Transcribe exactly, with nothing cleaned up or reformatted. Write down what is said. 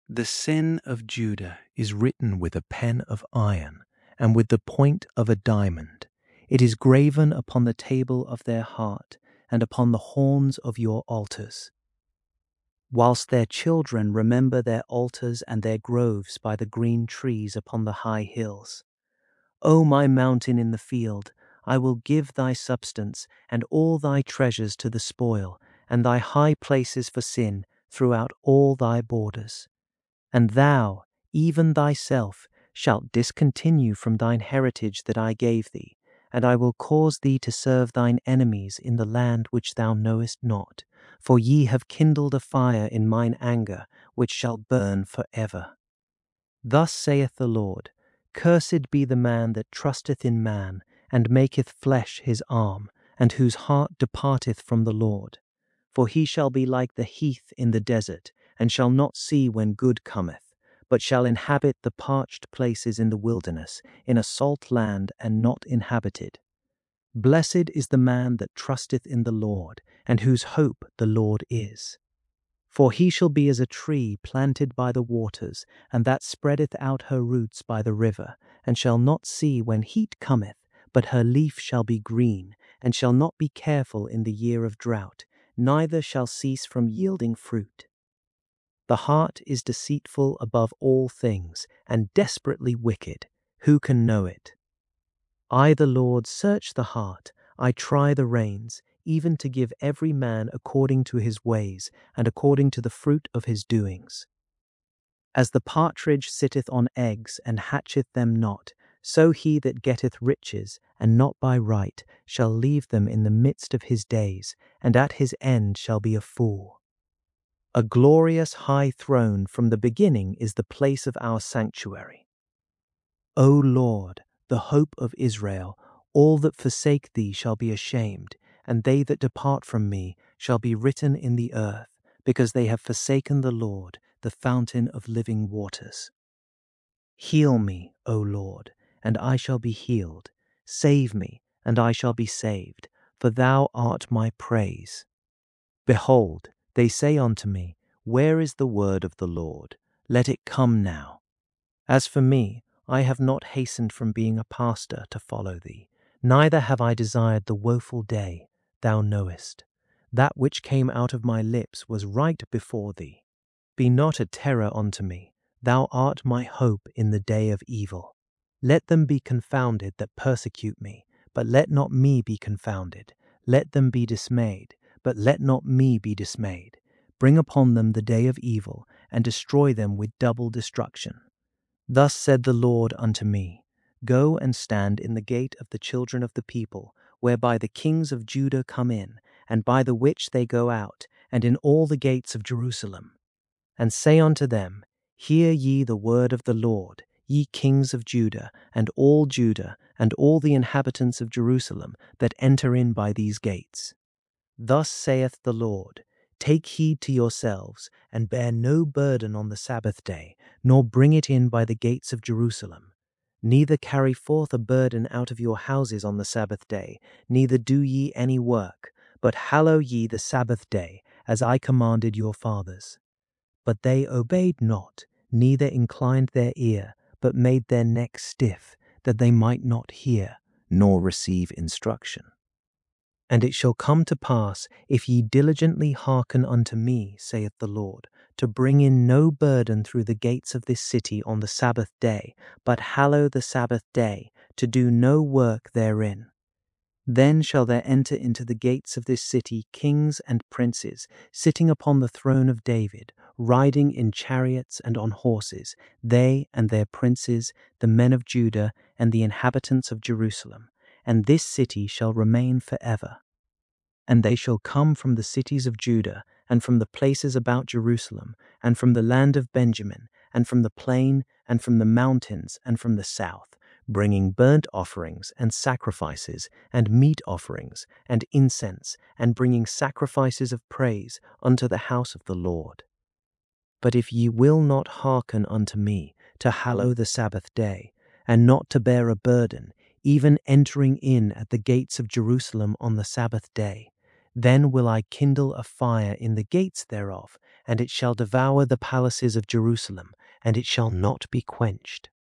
The sin of Judah is written with a pen of iron and with the point of a diamond. It is graven upon the table of their heart and upon the horns of your altars. Whilst their children remember their altars and their groves by the green trees upon the high hills. O my mountain in the field, I will give thy substance and all thy treasures to the spoil, and thy high places for sin throughout all thy borders. And thou, even thyself, shalt discontinue from thine heritage that I gave thee, and I will cause thee to serve thine enemies in the land which thou knowest not. For ye have kindled a fire in mine anger, which shall burn for ever. Thus saith the Lord, Cursed be the man that trusteth in man, and maketh flesh his arm, and whose heart departeth from the Lord. For he shall be like the heath in the desert, and shall not see when good cometh, but shall inhabit the parched places in the wilderness, in a salt land and not inhabited. Blessed is the man that trusteth in the Lord, and whose hope the Lord is. For he shall be as a tree planted by the waters, and that spreadeth out her roots by the river, and shall not see when heat cometh, but her leaf shall be green, and shall not be careful in the year of drought, neither shall cease from yielding fruit. The heart is deceitful above all things, and desperately wicked. Who can know it? I, the Lord, search the heart, I try the reins, even to give every man according to his ways, and according to the fruit of his doings. As the partridge sitteth on eggs, and hatcheth them not, so he that getteth riches, and not by right, shall leave them in the midst of his days, and at his end shall be a fool. A glorious high throne from the beginning is the place of our sanctuary. O Lord, the hope of Israel, all that forsake thee shall be ashamed, and they that depart from me shall be written in the earth, because they have forsaken the Lord, the fountain of living waters. Heal me, O Lord, and I shall be healed. Save me, and I shall be saved, for thou art my praise. Behold, they say unto me, Where is the word of the Lord? Let it come now. As for me, I have not hastened from being a pastor to follow thee, neither have I desired the woeful day, thou knowest. That which came out of my lips was right before thee. Be not a terror unto me, thou art my hope in the day of evil. Let them be confounded that persecute me, but let not me be confounded. Let them be dismayed, but let not me be dismayed. Bring upon them the day of evil, and destroy them with double destruction. Thus said the Lord unto me, Go and stand in the gate of the children of the people, whereby the kings of Judah come in, and by the which they go out, and in all the gates of Jerusalem. And say unto them, Hear ye the word of the Lord, ye kings of Judah, and all Judah, and all the inhabitants of Jerusalem, that enter in by these gates. Thus saith the Lord, Take heed to yourselves, and bear no burden on the Sabbath day, nor bring it in by the gates of Jerusalem. Neither carry forth a burden out of your houses on the Sabbath day, neither do ye any work, but hallow ye the Sabbath day, as I commanded your fathers. But they obeyed not, neither inclined their ear, but made their neck stiff, that they might not hear, nor receive instruction. And it shall come to pass, if ye diligently hearken unto me, saith the Lord, to bring in no burden through the gates of this city on the Sabbath day, but hallow the Sabbath day, to do no work therein. Then shall there enter into the gates of this city kings and princes, sitting upon the throne of David, riding in chariots and on horses, they and their princes, the men of Judah, and the inhabitants of Jerusalem. And this city shall remain forever. And they shall come from the cities of Judah, and from the places about Jerusalem, and from the land of Benjamin, and from the plain, and from the mountains, and from the south, bringing burnt offerings, and sacrifices, and meat offerings, and incense, and bringing sacrifices of praise unto the house of the Lord. But if ye will not hearken unto me, to hallow the Sabbath day, and not to bear a burden, even entering in at the gates of Jerusalem on the Sabbath day, Then will I kindle a fire in the gates thereof, and it shall devour the palaces of Jerusalem, and it shall not be quenched.